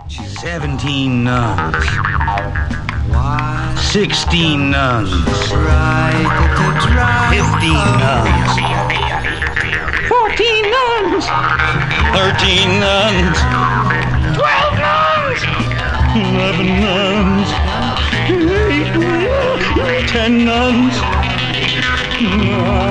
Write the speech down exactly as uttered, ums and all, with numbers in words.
Seventeen nuns. Sixteen nuns. Fifteen nuns. Fourteen nuns. Thirteen nuns. Twelve nuns. Eleven nuns. Eight, ten nuns.